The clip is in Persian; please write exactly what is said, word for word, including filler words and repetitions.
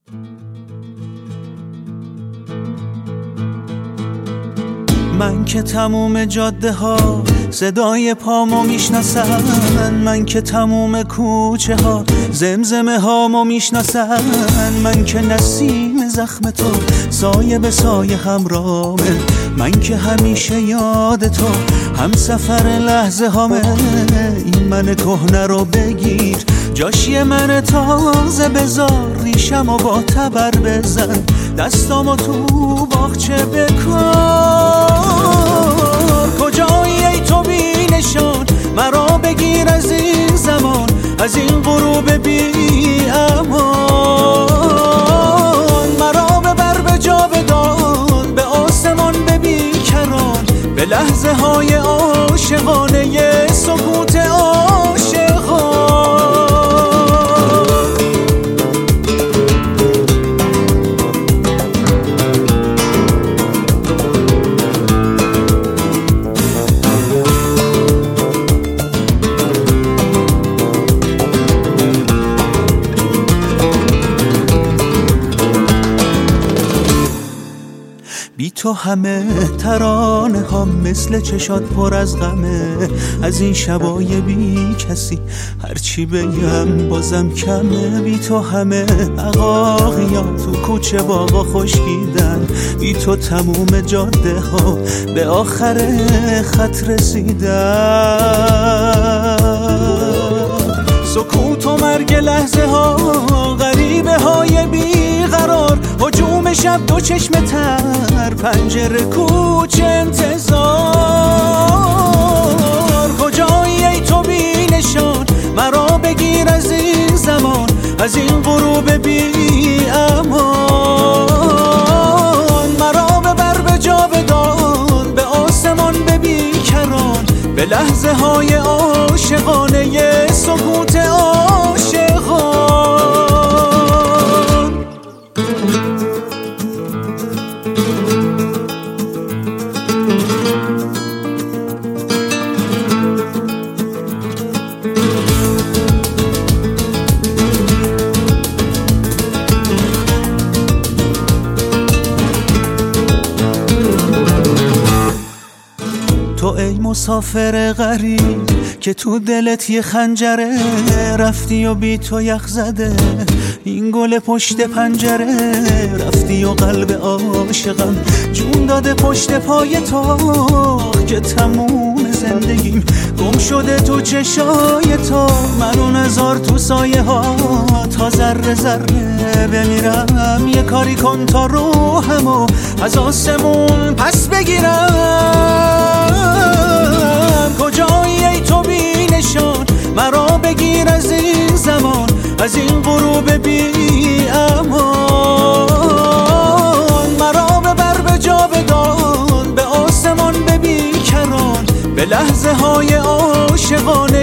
من که تموم جاده ها صدای پامو میشناسن، من که تموم کوچه ها زمزمه هامو میشناسن، من که نسیم زخم تو سایه به سایه همرامه، من که همیشه یاد تو هم سفر لحظه هامه. این من کهنه رو بگیر جاشی من تازه بذار، ریشمو با تبر بزن دستامو تو باغچه بکار. کجایی ای تو بی نشان مرا بگیر از این زمان، از این غروب بی امان. مرا ببر به جاودان به آسمان به بیکران، به لحظه های عاشقانه سکوت عاشقان. بی تو همه ترانه ها مثل چشات پر از غمه، از این شبای بی کسی هرچی بگم بازم کمه. بی تو همه عقاقیان تو کوچه باغا خشکیدن، بی تو تموم جاده ها به آخر خط رسیدن. سکوت و مرگ لحظه ها غریبه های بیقرار، هجوم شب دو چشم تر پنجره کوچه انتظار. کجایی ای تو بی نشان مرا بگیر از این زمان، از این غروب بی امان. مرا ببر به جاودان به آسمان به بیکران، به لحظه های عاشقانه سکوت عاشقان. تو ای مسافر غریب که تو دلت یه خنجره، رفتی و بی تو یخ زده این گل پشت پنجره. رفتی و قلب عاشقم جون داده پشت پای تو، که تموم زندگیم گم شده تو چشای تو. منو نذار تو سایه ها تا ذره ذره بمیرم، یه کاری کن تا روحمو از آسمون پس بگیرم. کجایی ای تو بی نشان مرا بگیر از این زمان، از این غروب بی امان. مرا ببر به جاودان به آسمان به بیکران، به لحظه های عاشقانه